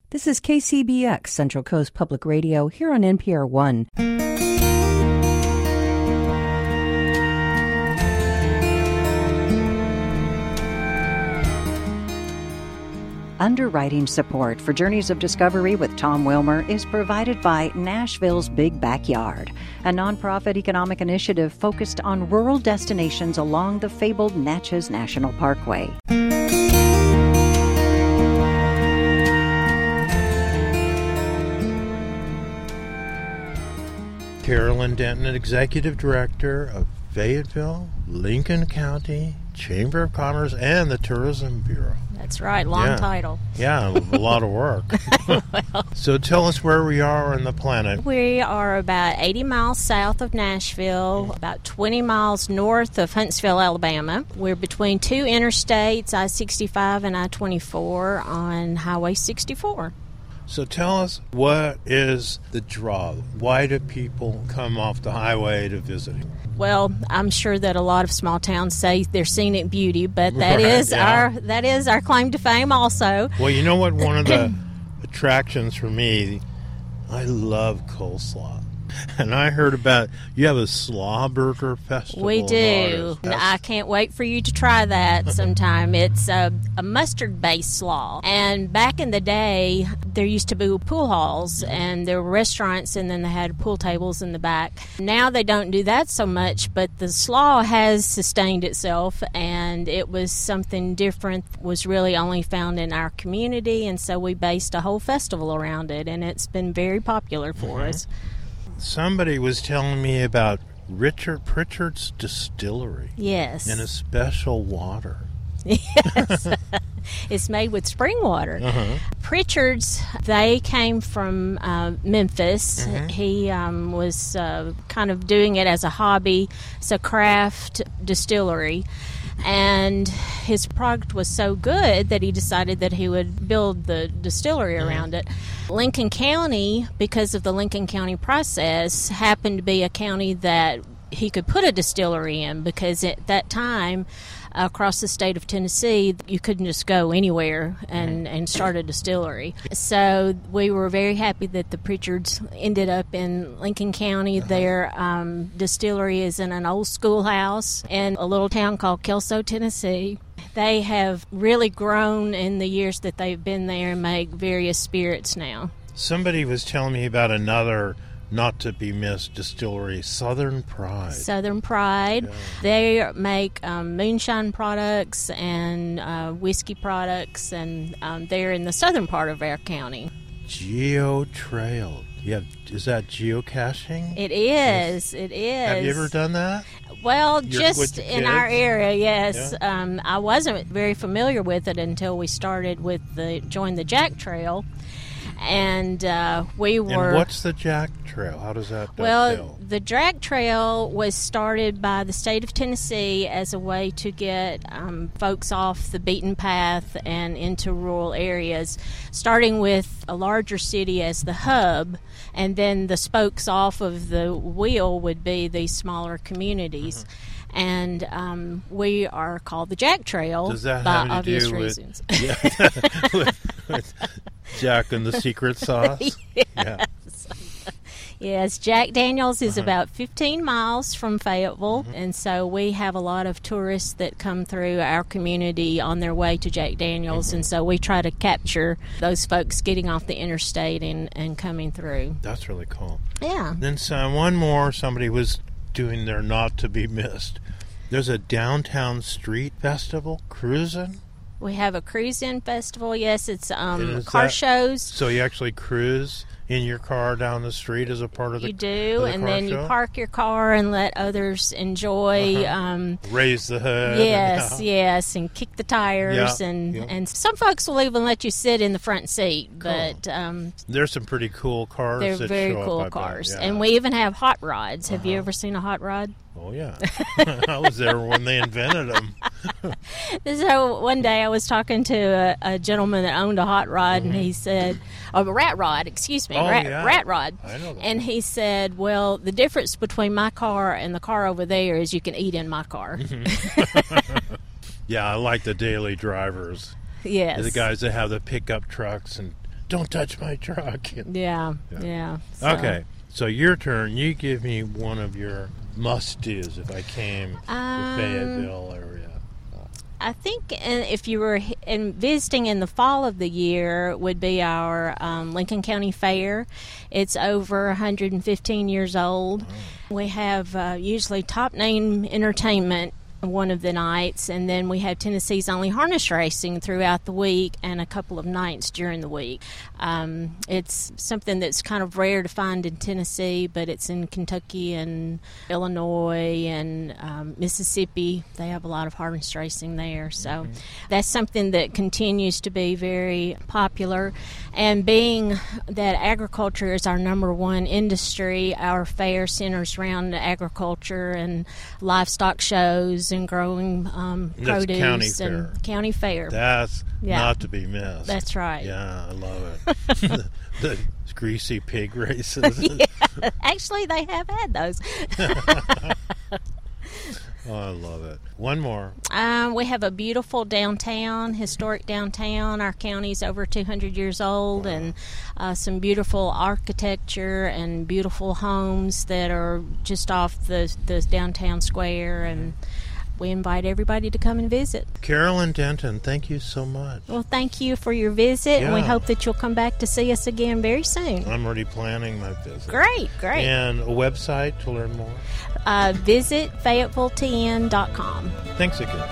This is KCBX, Central Coast Public Radio, here on NPR One. Underwriting support for Journeys of Discovery with Tom Wilmer is provided by Nashville's Big Backyard, a nonprofit economic initiative focused on rural destinations along the fabled Natchez National Parkway. Carolyn Denton, Executive Director of Fayetteville, Lincoln County Chamber of Commerce, and the Tourism Bureau. That's right, long title. Yeah, a lot of work. Well, so tell us where we are on the planet. we are about 80 miles south of Nashville, about 20 miles north of Huntsville, Alabama. We're between two interstates, I-65 and I-24 on Highway 64. So tell us, what is the draw? Why do people come off the highway to visit? Well, I'm sure that a lot of small towns say their scenic beauty, but that Right, is our claim to fame also. Well, you know what? One of the attractions for me, I love coleslaw. And I heard about, you have a slaw burger festival. We do. I can't wait for you to try that sometime. It's a mustard-based slaw. And back in the day, there used to be pool halls, and there were restaurants, and then they had pool tables in the back. Now they don't do that so much, but the slaw has sustained itself, and it was something different, was really only found in our community, and so we based a whole festival around it, and it's been very popular for us. Somebody was telling me about Richard Pritchard's Distillery. Yes. In a special water. Yes. It's made with spring water. Pritchard's, they came from Memphis. He was kind of doing it as a hobby. It's a craft distillery. And his product was so good that he decided that he would build the distillery around it. Lincoln County, because of the Lincoln County process, happened to be a county that he could put a distillery in, because at that time, across the state of Tennessee, you couldn't just go anywhere and start a distillery. So we were very happy that the Pritchards ended up in Lincoln County. Their distillery is in an old schoolhouse in a little town called Kelso, Tennessee. They have really grown in the years that they've been there and make various spirits now. Somebody was telling me about another not-to-be-missed distillery, Southern Pride. Southern Pride. Yeah. They make moonshine products and whiskey products, and they're in the southern part of our county. Geo Trail. Yeah, is that geocaching? It is. It is. Have you ever done that? Well, just in our area, yes. Yeah. I wasn't very familiar with it until we started with joined the Jack Trail. And we were... And what's the Jack Trail? How does that Well, the Jack Trail was started by the state of Tennessee as a way to get folks off the beaten path and into rural areas, starting with a larger city as the hub, and then the spokes off of the wheel would be these smaller communities. And we are called the Jack Trail by obvious reasons. With Jack and the secret sauce? Yes. Yes, Jack Daniels is about 15 miles from Fayetteville, and so we have a lot of tourists that come through our community on their way to Jack Daniels, and so we try to capture those folks getting off the interstate and coming through. That's really cool. Yeah. Then one more, somebody was doing their not to be missed. There's a downtown street festival, cruising. We have a cruise-in festival, yes. It's car shows. So you actually cruise in your car down the street as a part of the You do, and then you park your car and let others enjoy. Raise the hood. Yes, and kick the tires. And some folks will even let you sit in the front seat. Cool. But there's some pretty cool cars. They're very cool cars. And we even have hot rods. Have you ever seen a hot rod? Oh, yeah. I was there when they invented them. So one day I was talking to a gentleman that owned a hot rod, and he said, a rat rod, excuse me, rat rod. I know that. And he said, well, the difference between my car and the car over there is you can eat in my car. Yeah, I like the daily drivers. Yes. The guys that have the pickup trucks and don't touch my truck. Yeah. So. Okay, so your turn. You give me one of your must-dos if I came to Fayetteville area. I think if you were visiting in the fall of the year would be our Lincoln County Fair. It's over 115 years old. Oh. We have usually top-name entertainment one of the nights, and then we have Tennessee's only harness racing throughout the week and a couple of nights during the week. It's something that's kind of rare to find in Tennessee, but it's in Kentucky and Illinois and Mississippi. They have a lot of harness racing there, so that's something that continues to be very popular. And being that agriculture is our number one industry, our fair centers around agriculture and livestock shows and growing produce and county fair. That's not to be missed. That's right. Yeah, I love it. the greasy pig races. Yeah. Actually, they have had those. Oh, I love it. One more. We have a beautiful downtown, historic downtown. Our county's over 200 years old, and some beautiful architecture and beautiful homes that are just off the downtown square, and we invite everybody to come and visit. Carolyn Denton, thank you so much. Well, thank you for your visit, and we hope that you'll come back to see us again very soon. I'm already planning my visit. Great. And a website to learn more? Visit FayettelleTN.com. Thanks again.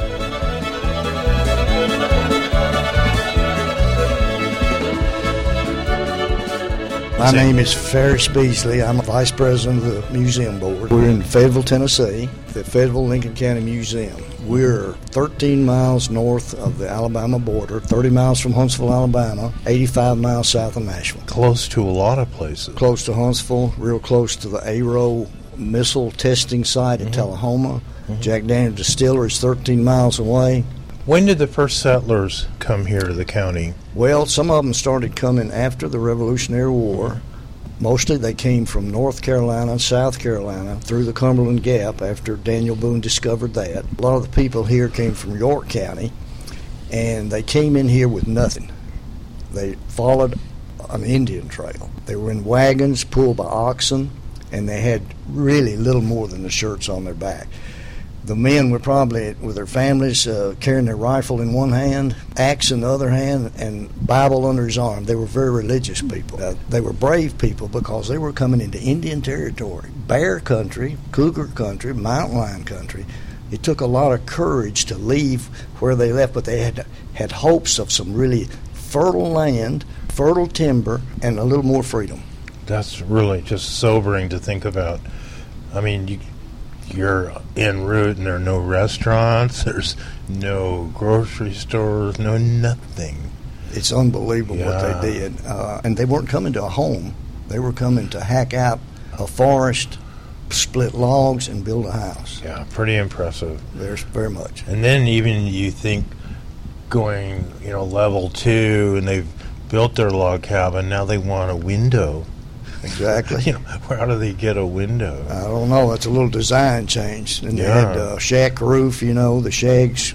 My name is Ferris Beasley. I'm a vice president of the museum board. We're in Fayetteville, Tennessee, the Fayetteville Lincoln County Museum. We're 13 miles north of the Alabama border, 30 miles from Huntsville, Alabama, 85 miles south of Nashville. Close to a lot of places. Close to Huntsville, real close to the ARO missile testing site at Tullahoma. Jack Daniel Distillery is 13 miles away. When did the first settlers come here to the county? Well, some of them started coming after the Revolutionary War. Mostly they came from North Carolina and South Carolina through the Cumberland Gap after Daniel Boone discovered that. A lot of the people here came from York County, and they came in here with nothing. They followed an Indian trail. They were in wagons pulled by oxen, and they had really little more than the shirts on their back. The men were probably with their families carrying their rifle in one hand, axe in the other hand, and Bible under his arm. They were very religious people. They were brave people because they were coming into Indian territory, bear country, cougar country, mountain lion country. It took a lot of courage to leave where they left, but they had hopes of some really fertile land, fertile timber, and a little more freedom. That's really just sobering to think about. I mean, you're en route and there are no restaurants, there's no grocery stores, no nothing. It's unbelievable what they did. And they weren't coming to a home. They were coming to hack out a forest, split logs, and build a house. Yeah, pretty impressive. There's very much. And then even you think going, level 2, and they've built their log cabin, now they want a window. Exactly. How do they get a window? I don't know. It's a little design change. And they had shack roof, the shags,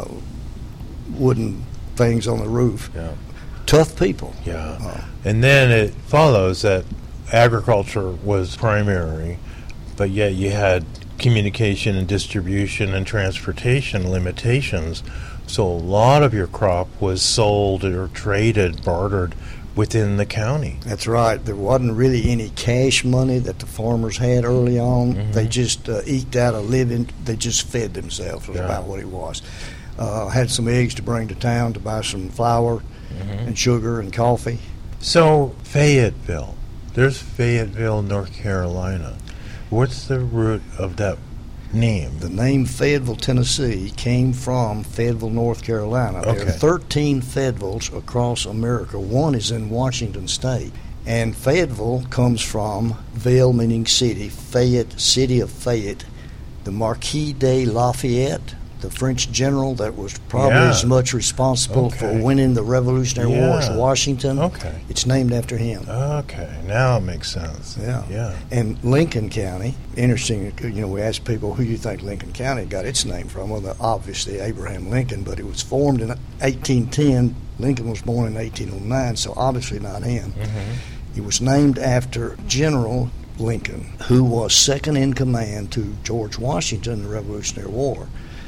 wooden things on the roof. Yeah. Tough people. Yeah. And then it follows that agriculture was primary, but yet you had communication and distribution and transportation limitations. So a lot of your crop was sold or traded, bartered within the county. That's right. There wasn't really any cash money that the farmers had early on. They just eked out a living. They just fed themselves was about what it was. Had some eggs to bring to town to buy some flour and sugar and coffee. So Fayetteville. There's Fayetteville, North Carolina. What's the root of that name? The name Fayetteville, Tennessee came from Fayetteville, North Carolina. There are 13 Fayettevilles across America. One is in Washington State. And Fayetteville comes from Ville, meaning city, Fayette, city of Fayette, the Marquis de Lafayette, the French general that was probably Yeah. as much responsible Okay. for winning the Revolutionary War as Yeah. Washington. Okay. It's named after him. Okay, now it makes sense. Yeah. Yeah. And Lincoln County, interesting, we asked people who you think Lincoln County got its name from. Well, obviously Abraham Lincoln, but it was formed in 1810. Lincoln was born in 1809, so obviously not him. It was named after General Lincoln, who was second in command to George Washington in the Revolutionary War.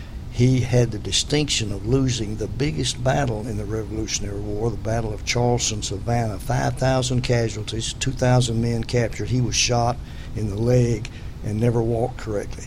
He had the distinction of losing the biggest battle in the Revolutionary War, the Battle of Charleston, Savannah. 5,000 casualties, 2,000 men captured. He was shot in the leg and never walked correctly.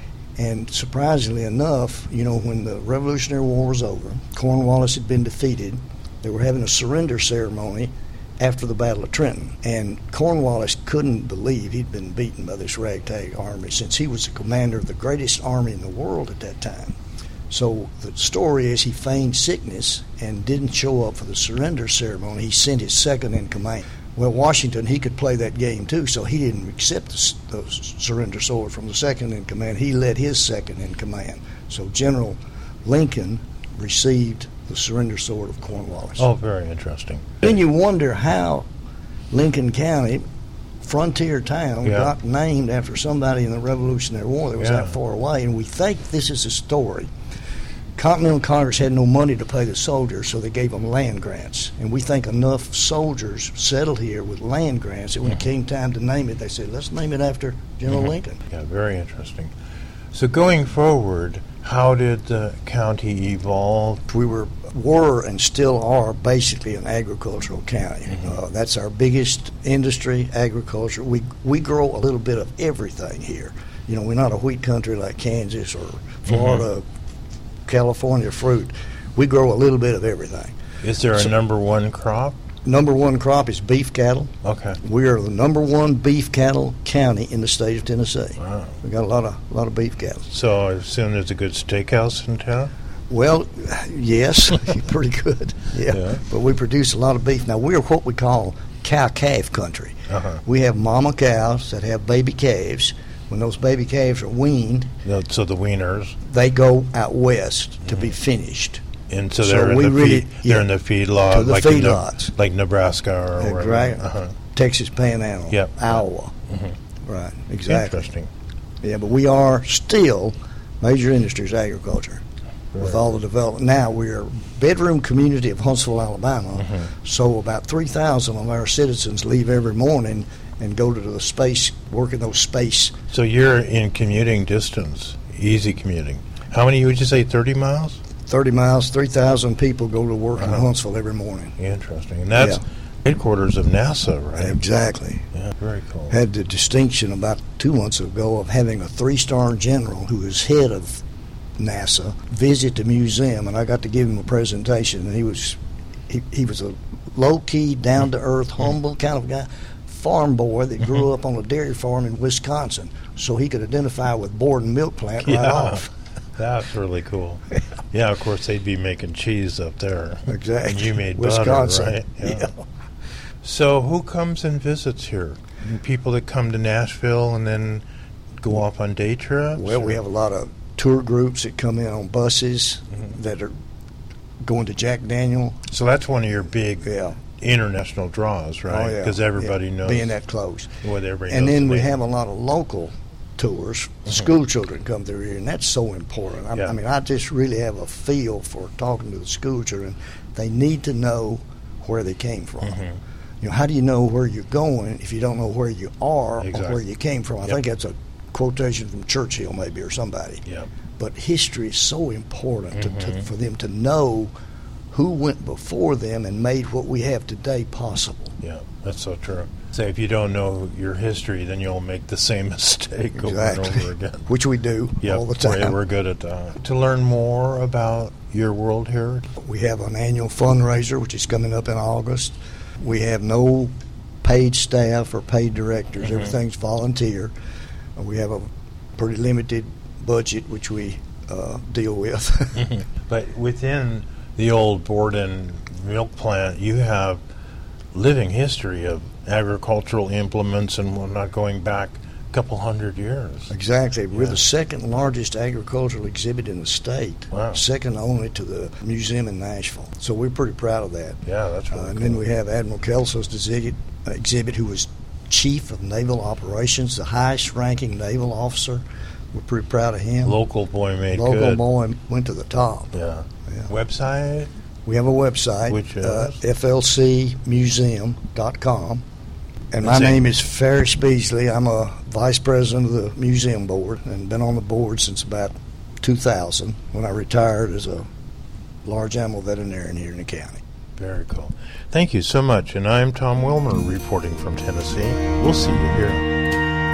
And surprisingly enough, when the Revolutionary War was over, Cornwallis had been defeated. They were having a surrender ceremony after the Battle of Trenton. And Cornwallis couldn't believe he'd been beaten by this ragtag army, since he was the commander of the greatest army in the world at that time. So the story is he feigned sickness and didn't show up for the surrender ceremony. He sent his second in command. Well, Washington, he could play that game too, so he didn't accept the surrender sword from the second in command. He led his second in command. So General Lincoln received the surrender sword of Cornwallis. Oh, very interesting. Then you wonder how Lincoln County, frontier town, Yeah. got named after somebody in the Revolutionary War that was Yeah. that far away, and we think this is a story. Continental Congress had no money to pay the soldiers, so they gave them land grants. And we think enough soldiers settled here with land grants that when it came time to name it, they said, let's name it after General Lincoln. Yeah, very interesting. So going forward, how did the county evolve? We were and still are basically an agricultural county. That's our biggest industry, agriculture. We grow a little bit of everything here. We're not a wheat country like Kansas or Florida, California fruit. We grow a little bit of everything. Is there a number one crop? Number one crop is beef cattle. Okay. We are the number one beef cattle county in the state of Tennessee. Wow. We got a lot of beef cattle. So I assume there's a good steakhouse in town? Well, yes, pretty good. Yeah. But we produce a lot of beef. Now, we're what we call cow-calf country. We have mama cows that have baby calves. When those baby calves are weaned, So the weaners. they go out west to be finished. And so So they're we in the really- they're in the feedlot, To the like feedlots. like Nebraska or wherever. Right. Texas Panhandle, Yep. Iowa. Right, exactly. Interesting. Yeah, but we are still major industries agriculture with all the development. Now we are bedroom community of Huntsville, Alabama. So about 3,000 of our citizens leave every morning and go to the space, work in those space. So you're in commuting distance, easy commuting. How many would you say? 30 miles? 30 miles, 3,000 people go to work in Huntsville every morning. Interesting. And that's Yeah. headquarters of NASA, right? Exactly. Yeah, very cool. Had the distinction about 2 months ago of having a 3-star general who is head of NASA visit the museum, and I got to give him a presentation, and he was a low-key, down-to-earth, humble kind of guy, farm boy that grew up on a dairy farm in Wisconsin, so he could identify with Borden Milk Plant right off. That's really cool. Yeah, of course, they'd be making cheese up there. Exactly. And you made Wisconsin. butter, right? Yeah. So who comes and visits here? People that come to Nashville and then go off on day trips? Well, we have a lot of tour groups that come in on buses that are going to Jack Daniel. So that's one of your big Yeah. international draws, right? Oh, yeah. Because everybody Yeah. knows. Being that close. Well, everybody And knows then the we name. have a lot of local tours. School children come through here, and that's so important. Yeah. I mean, I just really have a feel for talking to the school children. They need to know where they came from. How do you know where you're going if you don't know where you are or Exactly. where you came from? I think that's a quotation from Churchill maybe or somebody. Yeah. But history is so important for them to know who went before them and made what we have today possible. Yeah, that's so true. So if you don't know your history, then you'll make the same mistake over and over again. Which we do all the time. We're good at that. To learn more about your World Heritage, We have an annual fundraiser, which is coming up in August. We have no paid staff or paid directors. Everything's volunteer. We have a pretty limited budget, which we deal with. but within the old Borden milk plant, you have living history of agricultural implements and whatnot going back couple hundred years. Exactly. We're the second largest agricultural exhibit in the state. Wow. Second only to the museum in Nashville. So we're pretty proud of that. Yeah, that's really And cool. then we have Admiral Kelso's exhibit, who was Chief of Naval Operations, the highest ranking naval officer. We're pretty proud of him. Local boy made Local good. boy went to the top. Yeah. Yeah. Website? We have a website, Which is? flcmuseum.com. And my That's it. name is Ferris Beasley. I'm a vice president of the museum board and been on the board since about 2000 when I retired as a large animal veterinarian here in the county. Very cool. Thank you so much. And I'm Tom Wilmer reporting from Tennessee. We'll see you here.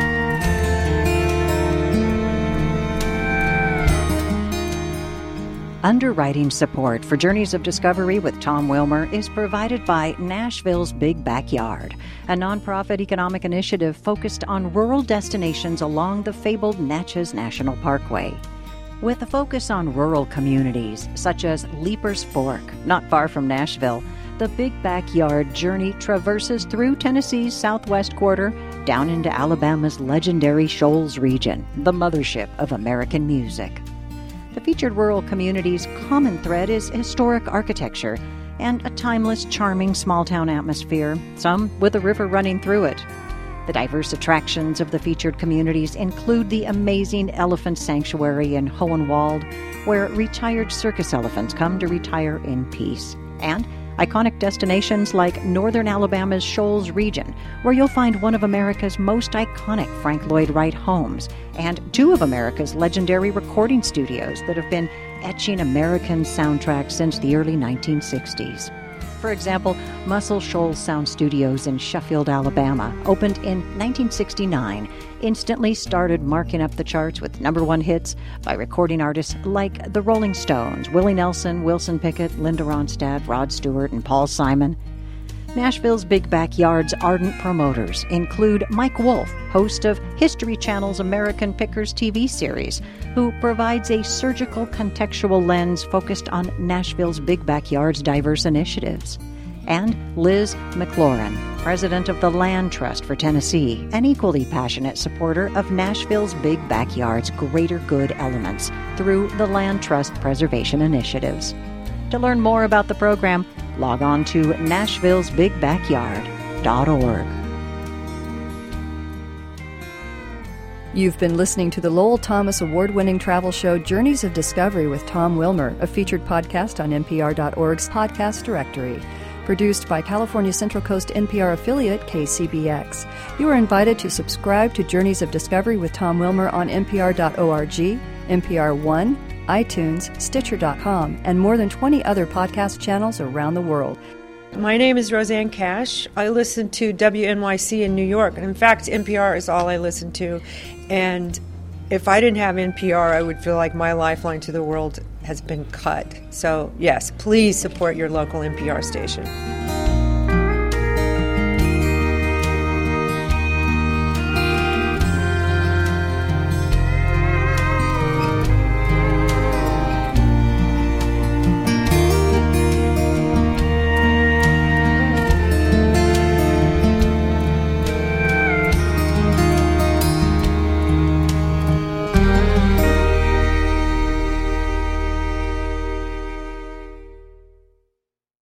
Underwriting support for Journeys of Discovery with Tom Wilmer is provided by Nashville's Big Backyard, a nonprofit economic initiative focused on rural destinations along the fabled Natchez National Parkway. With a focus on rural communities, such as Leapers Fork, not far from Nashville, the Big Backyard journey traverses through Tennessee's southwest quarter down into Alabama's legendary Shoals region, the mothership of American music. The featured rural community's common thread is historic architecture and a timeless, charming small-town atmosphere, some with a river running through it. The diverse attractions of the featured communities include the amazing Elephant Sanctuary in Hohenwald, where retired circus elephants come to retire in peace, and iconic destinations like northern Alabama's Shoals region, where you'll find one of America's most iconic Frank Lloyd Wright homes and two of America's legendary recording studios that have been etching American soundtracks since the early 1960s. For example, Muscle Shoals Sound Studios in Sheffield, Alabama, opened in 1969, instantly started marking up the charts with #1 hits by recording artists like the Rolling Stones, Willie Nelson, Wilson Pickett, Linda Ronstadt, Rod Stewart, and Paul Simon. Nashville's Big Backyard's ardent promoters include Mike Wolfe, host of History Channel's American Pickers TV series, who provides a surgical contextual lens focused on Nashville's Big Backyard's diverse initiatives. And Liz McLaurin, president of the Land Trust for Tennessee, an equally passionate supporter of Nashville's Big Backyard's greater good elements through the Land Trust preservation initiatives. To learn more about the program, log on to nashvillesbigbackyard.org. You've been listening to the Lowell Thomas award-winning travel show Journeys of Discovery with Tom Wilmer, a featured podcast on NPR.org's podcast directory. Produced by California Central Coast NPR affiliate KCBX. You are invited to subscribe to Journeys of Discovery with Tom Wilmer on NPR.org, NPR One, iTunes, Stitcher.com, and more than 20 other podcast channels around the world. My name is Roseanne Cash. I listen to WNYC in New York. In fact, NPR is all I listen to. And if I didn't have NPR, I would feel like my lifeline to the world has been cut. So, yes, please support your local NPR station.